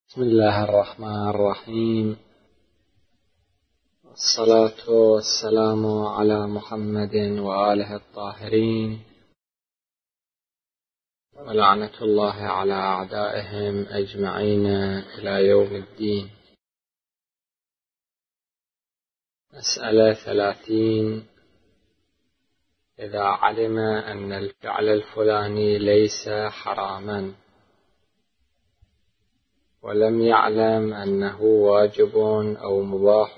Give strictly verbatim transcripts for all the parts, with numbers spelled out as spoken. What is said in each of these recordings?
بسم الله الرحمن الرحيم، والصلاة والسلام على محمد وآله الطاهرين، ولعنة الله على أعدائهم أجمعين إلى يوم الدين. مسألة ثلاثين: إذا علم أن الفعل الفلاني ليس حراما ولم يعلم أنه واجب أو مباح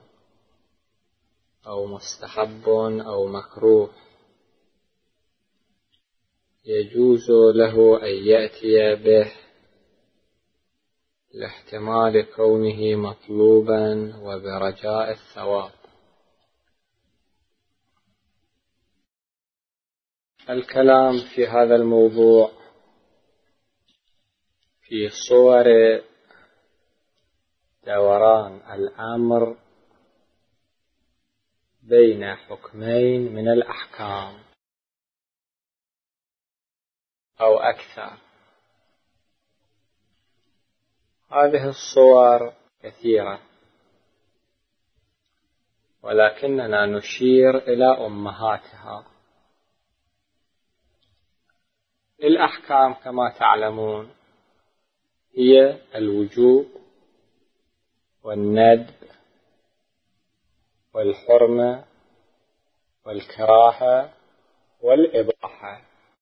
أو مستحب أو مكروه، يجوز له أن يأتي به لاحتمال كونه مطلوبا وبرجاء الثواب. الكلام في هذا الموضوع في صور دوران الأمر بين حكمين من الأحكام أو أكثر. هذه الصور كثيرة، ولكننا نشير إلى أمهاتها. الأحكام كما تعلمون هي الوجوب والندب والحرمة والكراهة والإباحة.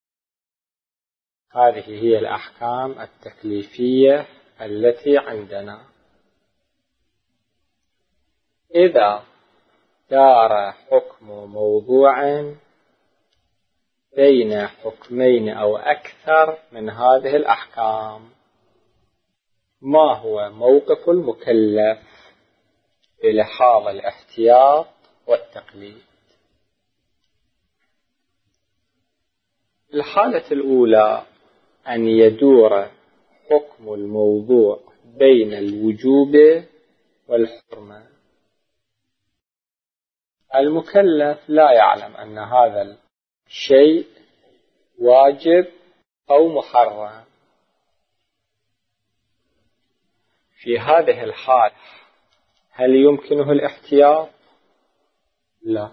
هذه هي الأحكام التكليفية التي عندنا. إذا دار حكم موضوع بين حكمين أو أكثر من هذه الأحكام، ما هو موقف المكلف بلحاظ الاحتياط والتقليد؟ الحالة الأولى أن يدور حكم الموضوع بين الوجوب والحرمة. المكلف لا يعلم أن هذا الشيء واجب أو محرم. في هذه الحال هل يمكنه الاحتياط؟ لا،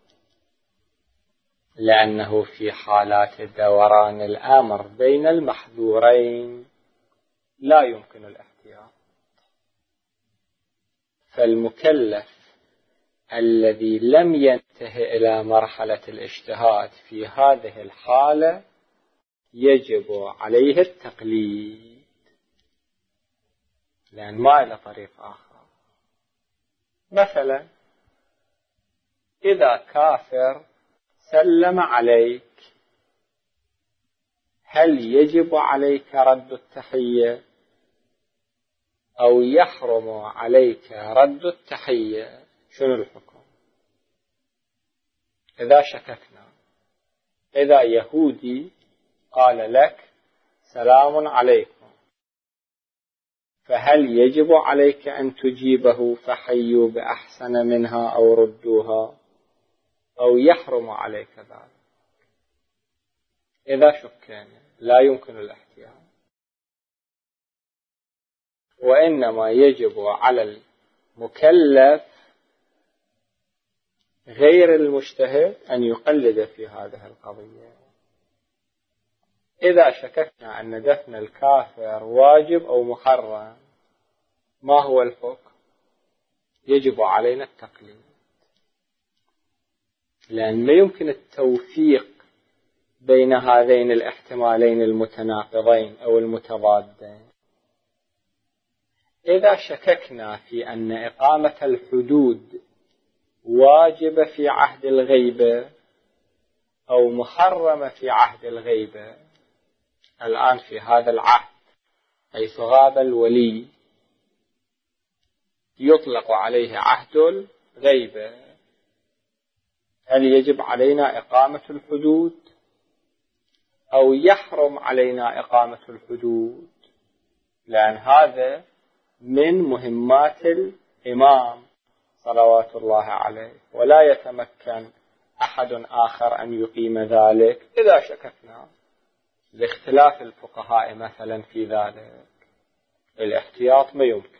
لأنه في حالات دوران الأمر بين المحظورين لا يمكن الاحتياط. فالمكلف الذي لم ينتهي إلى مرحلة الاجتهاد في هذه الحالة يجب عليه التقليد، لأن ما إلى طريق آخر. مثلا إذا كافر سلم عليك، هل يجب عليك رد التحية أو يحرم عليك رد التحية؟ شنو الحكم؟ إذا شككنا، إذا يهودي قال لك سلام عليكم، فهل يجب عليك أن تجيبه فحيوا بأحسن منها أو ردوها، أو يحرم عليك ذلك؟ إذا شكينا لا يمكن الاحتياط، وإنما يجب على المكلف غير المجتهد أن يقلد في هذه القضية. إذا شككنا أن دفن الكافر واجب أو محرم، ما هو الحكم؟ يجب علينا التقليد، لأن لا يمكن التوفيق بين هذين الاحتمالين المتناقضين أو المتضادين. إذا شككنا في أن إقامة الحدود واجبة في عهد الغيبة أو محرمة في عهد الغيبة، الآن في هذا العهد حيث غاب الولي يطلق عليه عهد الغيبة، هل يجب علينا إقامة الحدود أو يحرم علينا إقامة الحدود؟ لأن هذا من مهمات الإمام صلوات الله عليه، ولا يتمكن أحد آخر أن يقيم ذلك إذا شككنا، لاختلاف الفقهاء مثلا في ذلك. الاحتياط ما يمكن،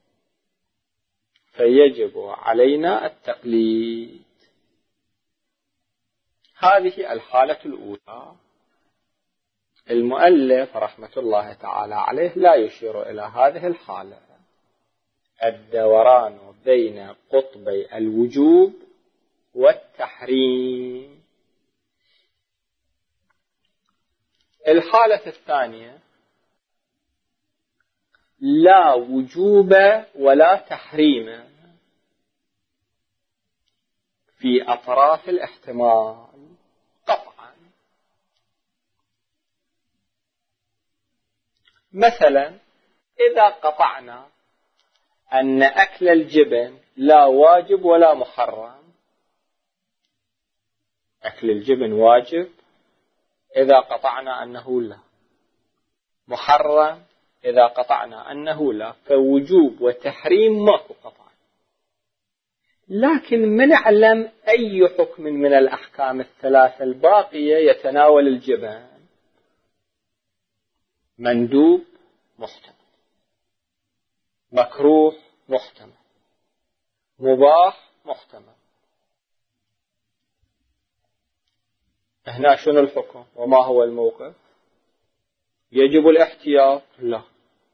فيجب علينا التقليد. هذه الحالة الأولى. المؤلف رحمة الله تعالى عليه لا يشير إلى هذه الحالة، الدوران بين قطبي الوجوب والتحريم. الحالة الثانية لا وجوب ولا تحريم في أطراف الاحتمال قطعا. مثلا إذا قطعنا أن أكل الجبن لا واجب ولا محرم، أكل الجبن واجب إذا قطعنا أنه لا، محرم إذا قطعنا أنه لا، فوجوب وتحريم ماكو قطع. لكن من نعلم أي حكم من الأحكام الثلاثة الباقية يتناول الجبن؟ مندوب محتمل، مكروه محتمل، مباح محتمل. هنا شنو الحكم وما هو الموقف؟ يجب الاحتياط؟ لا.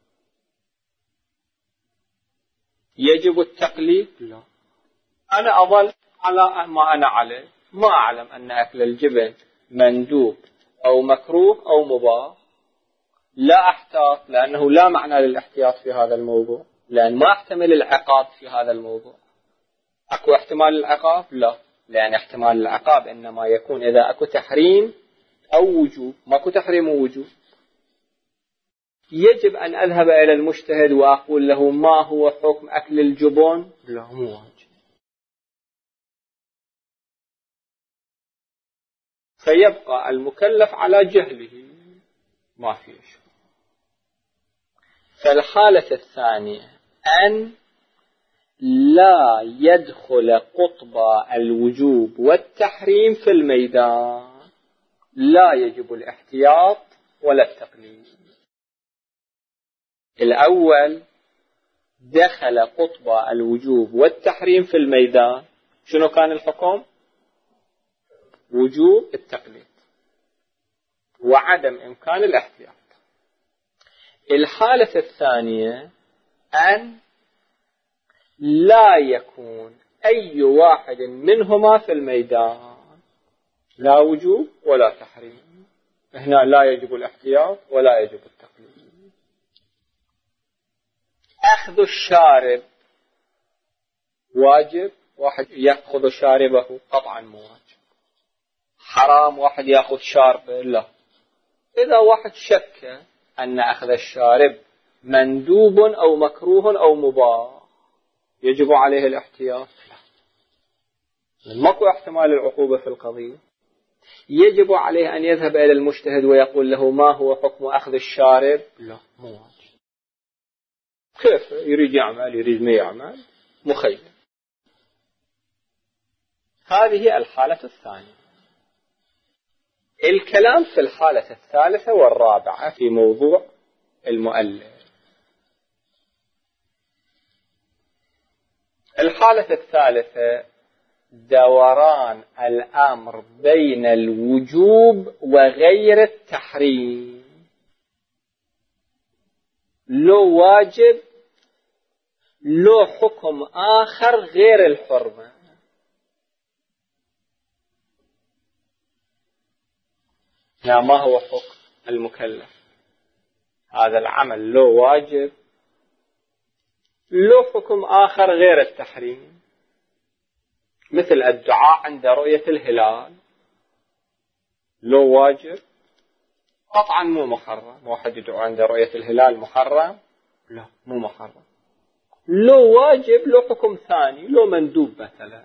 يجب التقليد؟ لا. أنا أظل على ما أنا عليه، ما أعلم أن أكل الجبن مندوب أو مكروه أو مباح، لا أحتاط، لأنه لا معنى للاحتياط في هذا الموضوع، لأن ما أحتمل العقاب في هذا الموضوع. أكو احتمال العقاب؟ لا، لأن احتمال العقاب إنما يكون إذا أكو تحريم أو وجوب، ماكو تحريم ووجوب. يجب أن أذهب إلى المجتهد وأقول له ما هو حكم أكل الجبن؟ لا، مو واجب. فيبقى المكلف على جهله، ما في شيء. فالحالة الثانية أن لا يدخل قطب الوجوب والتحريم في الميدان، لا يجب الاحتياط ولا التقليد. الأول دخل قطب الوجوب والتحريم في الميدان، شنو كان الحكم؟ وجوب التقليد وعدم إمكان الاحتياط. الحالة الثانية أن لا يكون أي واحد منهما في الميدان، لا وجوب ولا تحريم. هنا لا يجب الاحتياط ولا يجب التقليد. أخذ الشارب واجب، واحد يأخذ شاربه قطعا مو واجب. حرام واحد يأخذ شاربه؟ لا. إذا واحد شك أن أخذ الشارب مندوب أو مكروه أو مباح، يجب عليه الاحتياط؟ لا، ماكو احتمال العقوبة في القضية. يجب عليه أن يذهب إلى المجتهد ويقول له ما هو حكم أخذ الشارب؟ لا، مو واجب. كيف يريد يعمل يريد ما يعمل، مخير. هذه الحالة الثانية. الكلام في الحالة الثالثة والرابعة في موضوع المؤلف. الحالة الثالثة دوران الأمر بين الوجوب وغير التحريم، لو واجب لو حكم آخر غير الحرمة. لا، ما هو حكم المكلف؟ هذا العمل لو واجب لو حكم آخر غير التحريم، مثل الدعاء عند رؤية الهلال، لو واجب قطعا مو محرم. واحد يدعو عند رؤية الهلال محرم؟ لا، مو محرم. لو واجب لو حكم ثاني، لو مندوب مثلا.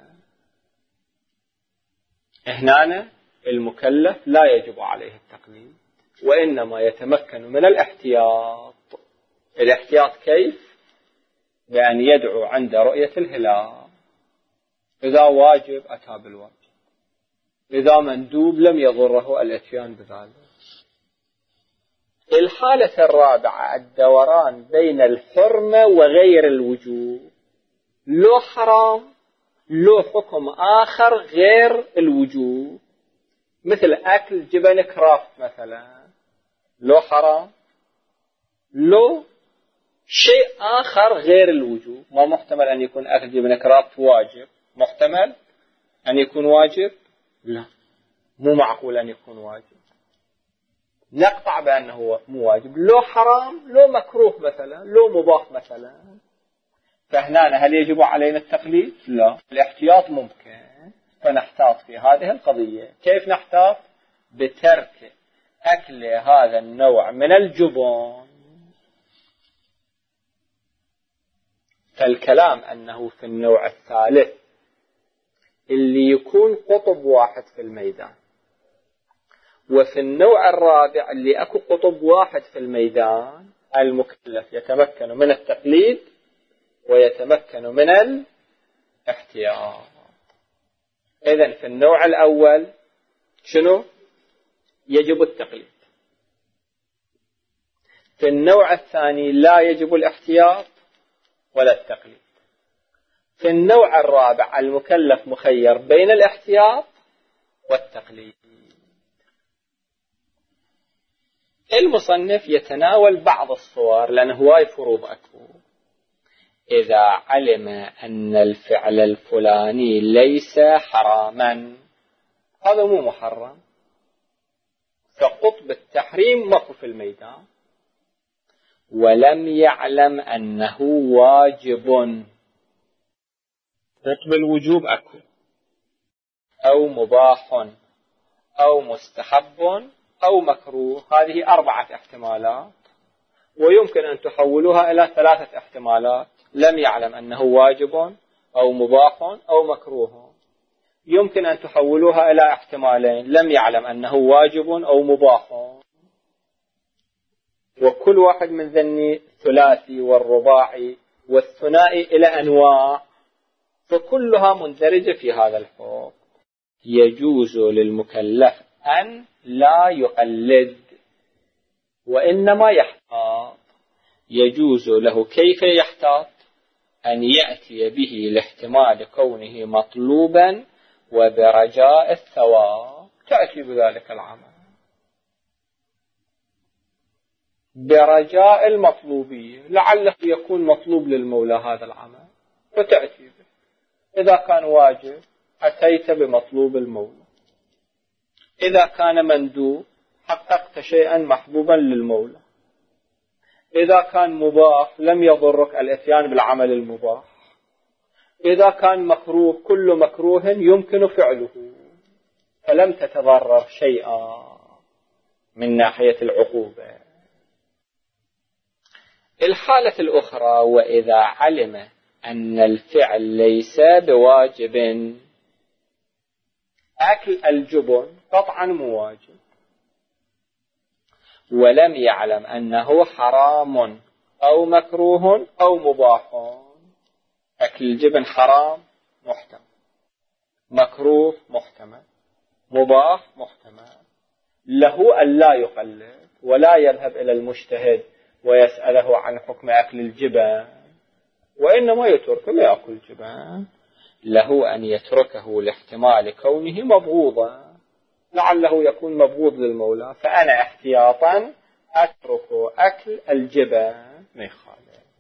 هنا المكلف لا يجب عليه التقليد، وإنما يتمكن من الاحتياط. الاحتياط كيف؟ بأن يدعو عند رؤية الهلال. إذا واجب أتى بالواجب، إذا مندوب لم يضره الاتيان بذلك. الحالة الرابعة الدوران بين الحرمة وغير الوجوب، لو حرام لو حكم آخر غير الوجوب، مثل أكل جبن كرافت مثلا، لو حرام لو شيء آخر غير الوجوب. ما محتمل أن يكون أكل جبن كرافت واجب؟ محتمل أن يكون واجب؟ لا، مو معقول أن يكون واجب، نقطع بأنه مو واجب. لو حرام لو مكروه مثلا، لو مباح مثلا، فهنا هل يجب علينا التقليد؟ لا، الاحتياط ممكن، فنحتاط في هذه القضية. كيف نحتاط؟ بترك أكل هذا النوع من الجبن. فالكلام أنه في النوع الثالث اللي يكون قطب واحد في الميدان، وفي النوع الرابع اللي أكو قطب واحد في الميدان، المكلف يتمكن من التقليد ويتمكن من الاحتياط. إذن في النوع الأول شنو؟ يجب التقليد. في النوع الثاني لا يجب الاحتياط ولا التقليد. في النوع الرابع المكلف مخير بين الاحتياط والتقليد. المصنف يتناول بعض الصور لأنه هواي فروض أكو. إذا علم أن الفعل الفلاني ليس حراما، هذا مو محرم، فقطب التحريم ماكو في الميدان. ولم يعلم أنه واجب، قطب الوجوب أكو، أو مباح أو مستحب أو مكروه. هذه أربعة احتمالات، ويمكن أن تحولوها إلى ثلاثة احتمالات: لم يعلم أنه واجب أو مباح أو مكروه. يمكن أن تحولوها إلى احتمالين: لم يعلم أنه واجب أو مباح. وكل واحد من ذني ثلاثي والرباعي والثنائي إلى أنواع، فكلها مندرجة في هذا الحكم. يجوز للمكلف أن لا يقلد وإنما يحتاط. يجوز له كيف يحتاط؟ أن يأتي به لاحتمال كونه مطلوبا وبرجاء الثواب، تأتي بذلك العمل برجاء المطلوبية، لعله يكون مطلوب للمولى هذا العمل فتأتي به. إذا كان واجب أتيت بمطلوب المولى، إذا كان مندوب حققت شيئا محبوبا للمولى، إذا كان مباح لم يضرك الاتيان بالعمل المباح، إذا كان مكروه كل مكروه يمكن فعله فلم تتضرر شيئا من ناحية العقوبة. الحالة الأخرى: وإذا علم أن الفعل ليس بواجب، أكل الجبن قطعا مواجب، ولم يعلم أنه حرام أو مكروه أو مباح. أكل الجبن حرام محتمل، مكروه محتمل، مباح محتمل. له أن لا يقلد ولا يذهب إلى المجتهد ويسأله عن حكم أكل الجبن، وإنما يتركه لا يأكل الجبن. له أن يتركه لاحتمال كونه مبغوضا، لعله يكون مبغوض للمولى، فأنا احتياطا أترك أكل الجبن ما يخالف.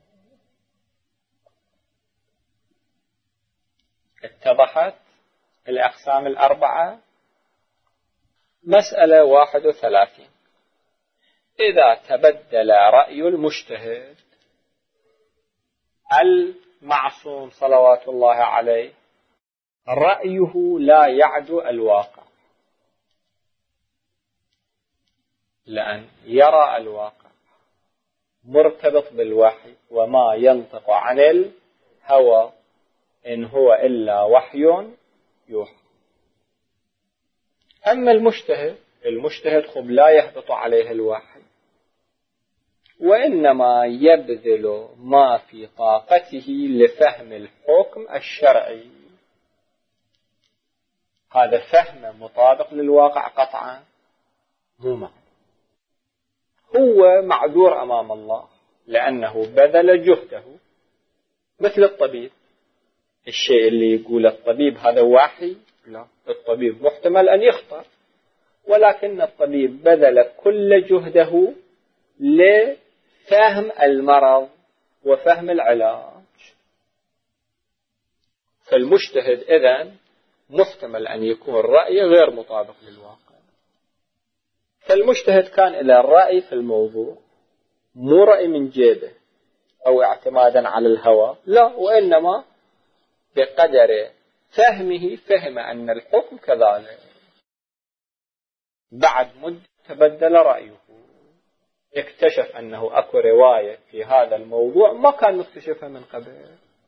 اتضحت الأقسام الأربعة. مسألة واحد وثلاثين: إذا تبدل رأي المجتهد المعصوم صلوات الله عليه، رأيه لا يعدو الواقع، لأن يرى الواقع مرتبط بالوحي، وما ينطق عن الهوى إن هو إلا وحي يوحى. أما المجتهد المجتهد خب لا يهبط عليه الوحي، وإنما يبذل ما في طاقته لفهم الحكم الشرعي. هذا فهم مطابق للواقع قطعا؟ مو معه. هو معذور أمام الله لأنه بذل جهده، مثل الطبيب. الشيء اللي يقول الطبيب هذا وحي؟ لا، الطبيب محتمل أن يخطئ، ولكن الطبيب بذل كل جهده لفهم المرض وفهم العلاج. فالمجتهد إذن محتمل أن يكون رأيه غير مطابق للواقع. فالمجتهد كان إلى الرأي في الموضوع، مو رأي من جيبه أو اعتمادا على الهوى، لا، وإنما بقدر فهمه فهم أن الحكم كذلك. بعد مدة تبدل رأيه، اكتشف أنه أكو رواية في هذا الموضوع ما كان مكتشفها من قبل،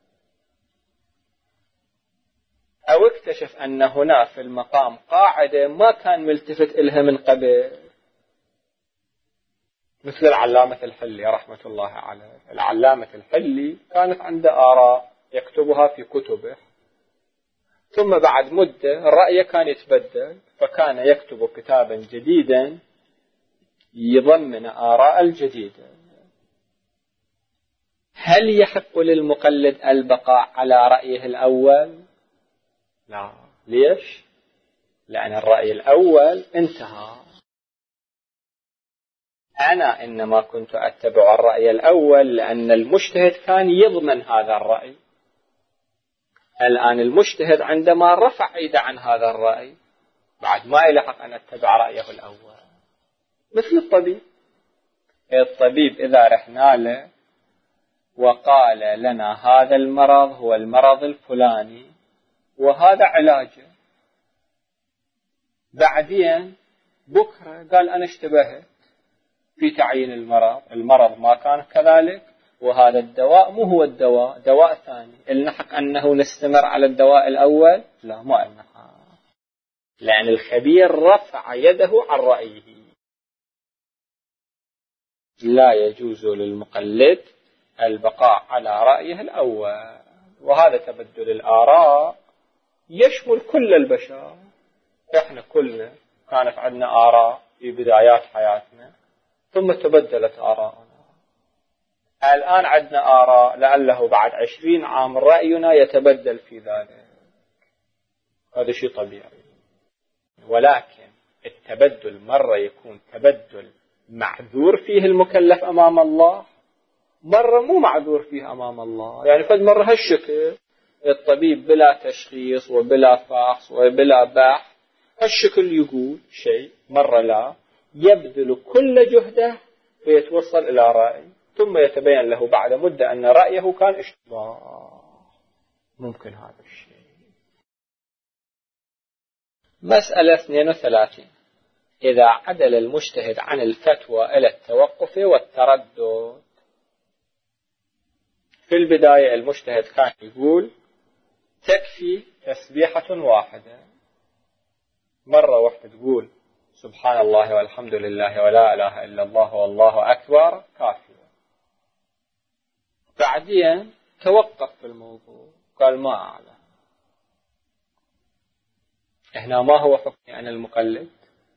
أو اكتشف أن هنا في المقام قاعدة ما كان ملتفت إلها من قبل، مثل العلامة الحلي رحمة الله عليه. العلامة الحلي كانت عنده آراء يكتبها في كتبه، ثم بعد مدة الرأي كان يتبدل، فكان يكتب كتابا جديدا يضمن آراء الجديدة. هل يحق للمقلد البقاء على رأيه الأول؟ لا. ليش؟ لأن الرأي الأول انتهى. أنا إنما كنت أتبع الرأي الأول لأن المجتهد كان يضمن هذا الرأي. الآن المجتهد عندما رفع يده عن هذا الرأي بعد ما يلحق أن أتبع رأيه الأول. مثل الطبيب، الطبيب إذا رحنا له وقال لنا هذا المرض هو المرض الفلاني وهذا علاجه، بعدين بكرة قال أنا اشتبهت في تعيين المرض، المرض ما كان كذلك، وهذا الدواء مو هو الدواء، دواء ثاني، النحق أنه نستمر على الدواء الأول؟ لا، ما النحق، لأن الخبير رفع يده عن رأيه. لا يجوز للمقلد البقاء على رأيه الأول. وهذا تبدل الآراء يشمل كل البشر. احنا كلنا كانت عندنا آراء في بدايات حياتنا، ثم تبدلت آراءنا. الآن عندنا آراء لعله بعد عشرين عام رأينا يتبدل في ذلك، هذا شيء طبيعي. ولكن التبدل مرة يكون تبدل معذور فيه المكلف أمام الله، مرة مو معذور فيه أمام الله. يعني فد مرة هالشكل الطبيب بلا تشخيص وبلا فحص وبلا بحث هالشكل يقول شيء، مرة لا، يبذل كل جهده ويتوصل إلى رأي، ثم يتبين له بعد مدة أن رأيه كان اشتباه. ممكن هذا الشيء. مسألة اثنين وثلاثين. إذا عدل المجتهد عن الفتوى إلى التوقف والتردد. في البداية المجتهد كان يقول تكفي تسبيحة واحدة، مرة واحدة تقول سبحان الله والحمد لله ولا إله إلا الله والله أكبر كافية. بعدين توقف في الموضوع، قال ما أعلم. هنا ما هو حكمي أنا المقلد؟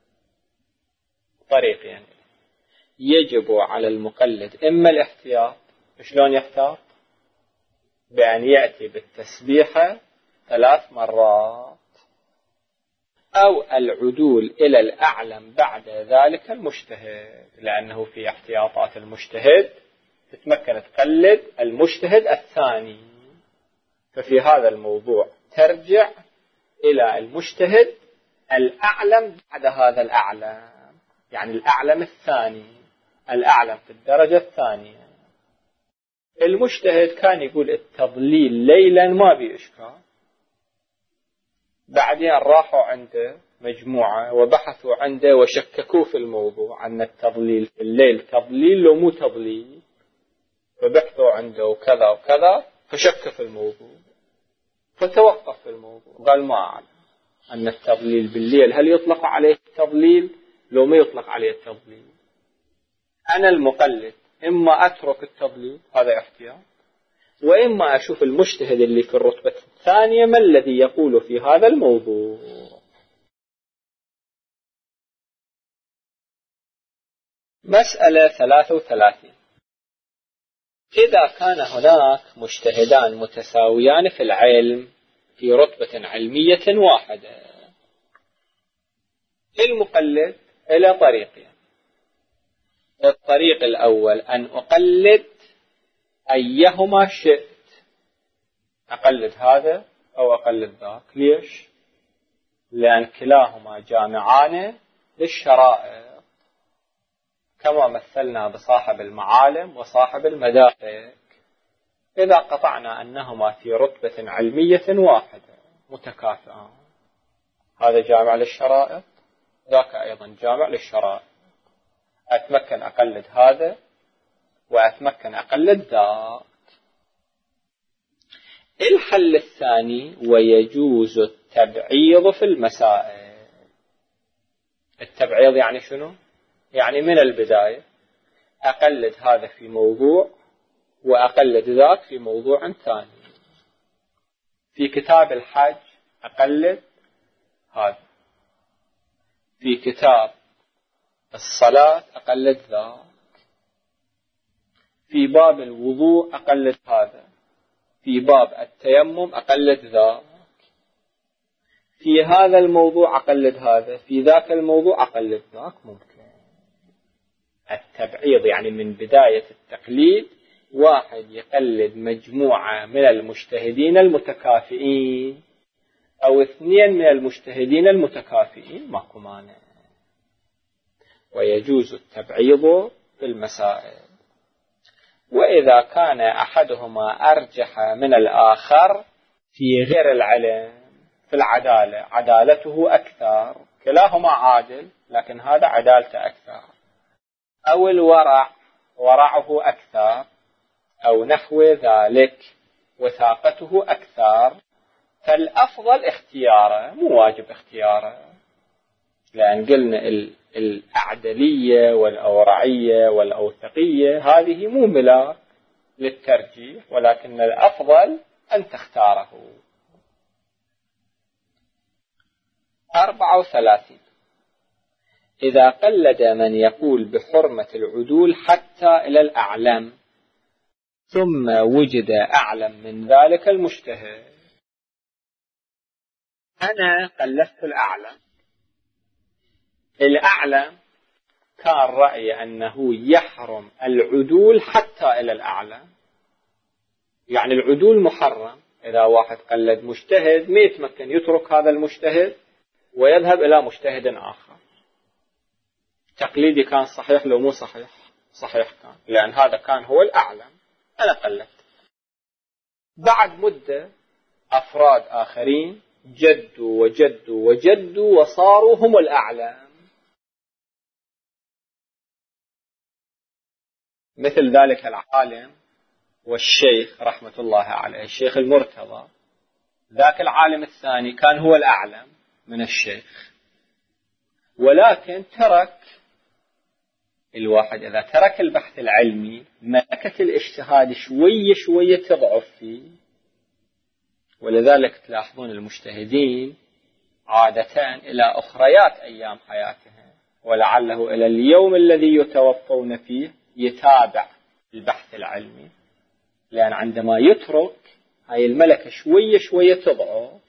طريقين. يعني يجب على المقلد إما الاحتياط. شلون يحتاط؟ بأن يأتي بالتسبيحة ثلاث مرات، أو العدول إلى الأعلم بعد ذلك المجتهد، لأنه في احتياطات المجتهد تتمكن تقلد المجتهد الثاني. ففي هذا الموضوع ترجع إلى المجتهد الأعلم بعد هذا الأعلم، يعني الأعلم الثاني، الأعلم في الدرجة الثانية. المجتهد كان يقول التضليل ليلا ما بإشكال، بعدين راحوا عنده مجموعة وبحثوا عنده وشككوا في الموضوع أن التضليل في الليل تضليل لو مو تضليل، فبحثوا عنده وكذا وكذا فشك في الموضوع، فتوقف في الموضوع، قال ما أعلم أن التضليل بالليل هل يطلق عليه التضليل لو ما يطلق عليه التضليل. أنا المقلد إما أترك التضليل، هذا احتياط، وإما أشوف المجتهد اللي في الرتبة الثانية ما الذي يقول في هذا الموضوع. مسألة ثلاثة وثلاثين. إذا كان هناك مجتهدان متساويان في العلم في رتبة علمية واحدة، المقلد إلى طريقين. الطريق الأول أن أقلد أيهما شئت، أقلد هذا أو أقلد ذاك. ليش؟ لأن كلاهما جامعان للشرائط، كما مثلنا بصاحب المعالم وصاحب المدارك. إذا قطعنا أنهما في رتبة علمية واحدة متكافئان، هذا جامع للشرائط، ذاك أيضا جامع للشرائط، أتمكن أقلد هذا وأتمكن أقلد ذاك. الحل الثاني: ويجوز التبعيض في المسائل. التبعيض يعني شنو؟ يعني من البداية أقلد هذا في موضوع وأقلد ذاك في موضوع ثاني. في كتاب الحج أقلد هذا، في كتاب الصلاة أقلد ذاك، في باب الوضوء أقلد هذا، في باب التيمم أقلد ذاك، في هذا الموضوع أقلد هذا، في ذاك الموضوع أقلد ذاك. ممكن التبعيض يعني من بداية التقليد واحد يقلد مجموعة من المجتهدين المتكافئين أو اثنين من المجتهدين المتكافئين، ماكو مانع. ويجوز التبعيض في المسائل. وإذا كان أحدهما أرجح من الآخر في غير العلم، في العدالة، عدالته أكثر، كلاهما عادل لكن هذا عدالته أكثر، أو الورع، ورعه أكثر، أو نحو ذلك، وثاقته أكثر، فالأفضل اختياره، مو واجب اختياره. لأن قلنا الأعدلية والأورعية والأوثقية هذه مو ملاك للترجيح، ولكن الأفضل أن تختاره. أربعة وثلاثين. إذا قلد من يقول بحرمة العدول حتى إلى الأعلم، ثم وجد أعلم من ذلك المجتهد. أنا قلدت الأعلم، الأعلم كان رأي أنه يحرم العدول حتى إلى الأعلم، يعني العدول محرم. إذا واحد قلد مجتهد ما يتمكن يترك هذا المجتهد ويذهب إلى مجتهد آخر. تقليدي كان صحيح لو مو صحيح؟ صحيح كان، لأن هذا كان هو الأعلم، أنا قلدت. بعد مدة أفراد آخرين جدوا وجدوا وجدوا وصاروا هم الأعلم، مثل ذلك العالم والشيخ رحمة الله عليه، الشيخ المرتضى. ذاك العالم الثاني كان هو الأعلم من الشيخ، ولكن ترك الواحد. إذا ترك البحث العلمي ملكة الاجتهاد شوية شوية تضعف فيه، ولذلك تلاحظون المجتهدين عادة إلى أخريات أيام حياتهم، ولعله إلى اليوم الذي يتوفون فيه يتابع البحث العلمي، لأن عندما يترك هاي الملكة شوية شوية تضعف.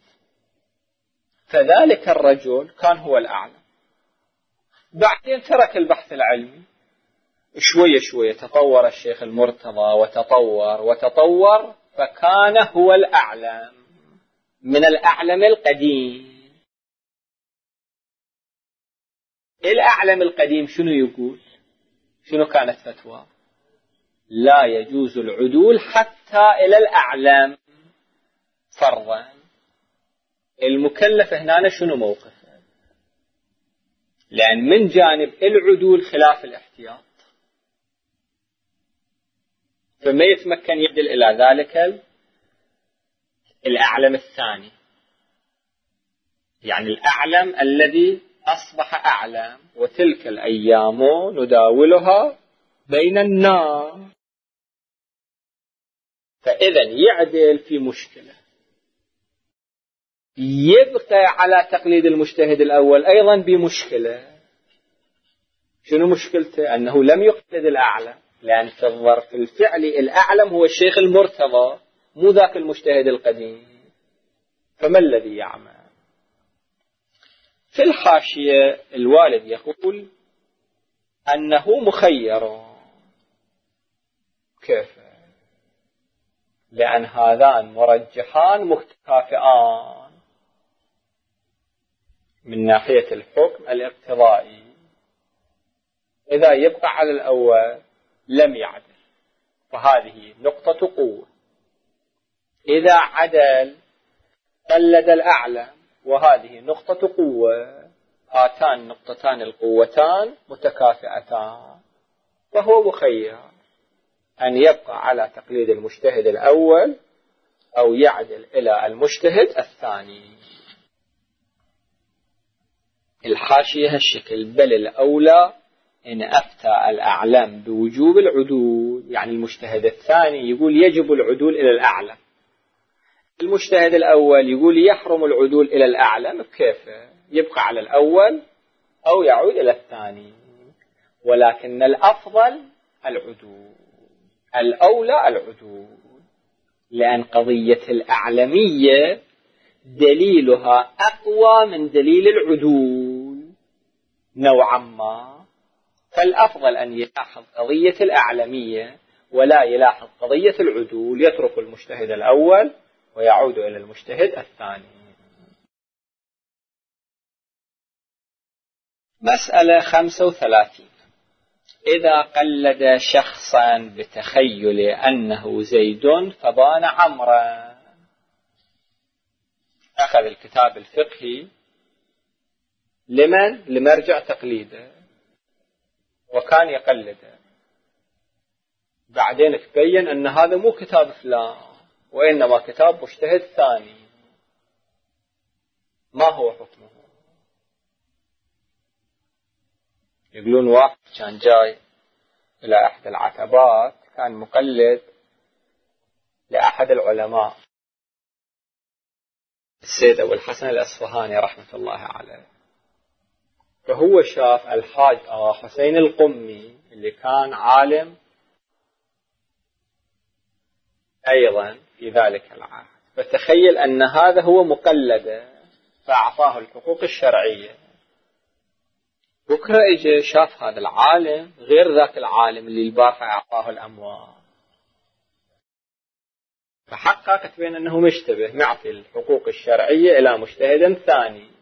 فذلك الرجل كان هو الأعلم، بعدين ترك البحث العلمي، شوية شوية تطور الشيخ المرتضى وتطور وتطور، فكان هو الأعلم من الأعلم القديم. الأعلم القديم شنو يقول؟ شنو كانت فتوى؟ لا يجوز العدول حتى إلى الأعلم فرضا. المكلف هنا شنو موقفه؟ لأن من جانب العدول خلاف الاحتياط، فما يتمكن يعدل إلى ذلك الأعلم الثاني، يعني الأعلم الذي أصبح أعلم. وتلك الأيام نداولها بين الناس. فإذا يعدل في مشكلة، يبقى على تقليد المجتهد الأول أيضا بمشكلة. شنو مشكلته؟ أنه لم يقلد الأعلم، لأن في الظرف الفعلي الأعلم هو الشيخ المرتضى مو ذاك المجتهد القديم. فما الذي يعمل؟ في الحاشية الوالد يقول أنه مخير. كيف؟ لأن هذان مرجحان متكافئان من ناحية الحكم الاقتضائي. إذا يبقى على الأول لم يعدل، فهذه نقطة قوة. إذا عدل قلد الأعلى، وهذه نقطة قوة. هاتان نقطتان القوتان متكافئتان، فهو مخير أن يبقى على تقليد المجتهد الأول أو يعدل إلى المجتهد الثاني. الحاشية هالشكل: بل الأولى إن أفتى الأعلم بوجوب العدول، يعني المجتهد الثاني يقول يجب العدول إلى الأعلم، المجتهد الأول يقول يحرم العدول إلى الأعلم. كيف؟ يبقى على الأول أو يعود إلى الثاني، ولكن الأفضل العدول، الأولى العدول، لأن قضية الأعلمية دليلها أقوى من دليل العدول نوعا ما، فالأفضل أن يلاحظ قضية الأعلمية ولا يلاحظ قضية العدول، يترك المجتهد الأول ويعود إلى المجتهد الثاني. مسألة خمسة وثلاثين: إذا قلد شخصا بتخيل أنه زيد فبان عمرا. أخذ الكتاب الفقهي لمن؟ لمرجع تقليده، وكان يقلده. بعدين تبين أن هذا مو كتاب فلان، وإنما كتاب مجتهد ثاني. ما هو حكمه؟ يقولون واحد كان جاي إلى أحد العتبات، كان مقلد لأحد العلماء، السيد أبو الحسن الأصفهاني رحمة الله عليه. فهو شاف الحاج آغا حسين القمي اللي كان عالم أيضا في ذلك العهد، فتخيل أن هذا هو مقلده، فأعطاه الحقوق الشرعية. بكرة إجا شاف هذا العالم غير ذاك العالم اللي البارحة أعطاه الأموال، فحققت بين أنه مشتبه، معطي الحقوق الشرعية إلى مجتهد ثاني.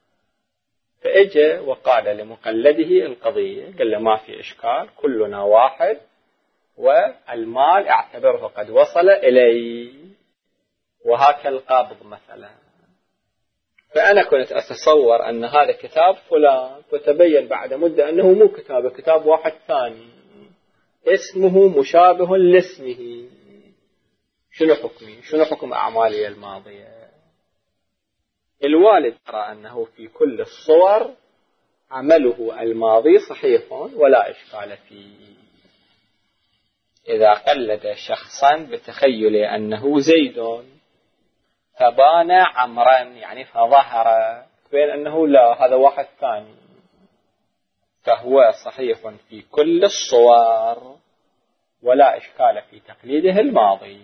فإجا وقال لمقلده القضية، قال له ما في إشكال، كلنا واحد، والمال اعتبره قد وصل إلي، وهكذا القابض مثلا. فأنا كنت أتصور أن هذا كتاب فلان، فتبين بعد مدة أنه مو كتاب، كتاب واحد ثاني اسمه مشابه لاسمه. شنو حكمي؟ شنو حكم أعمالي الماضية؟ الوالد يرى أنه في كل الصور عمله الماضي صحيح ولا إشكال فيه. إذا قلد شخصا بتخيل أنه زيد فبان عمرا، يعني فظهر بين أنه لا، هذا واحد ثاني، فهو صحيح في كل الصور ولا إشكال في تقليده الماضي.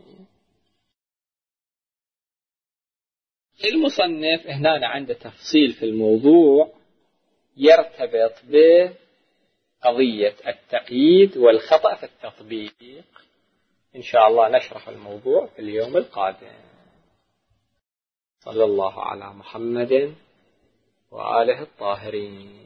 المصنف هنا عنده تفصيل في الموضوع يرتبط بقضية التقييد والخطأ في التطبيق. إن شاء الله نشرح الموضوع في اليوم القادم. صلى الله على محمد وآله الطاهرين.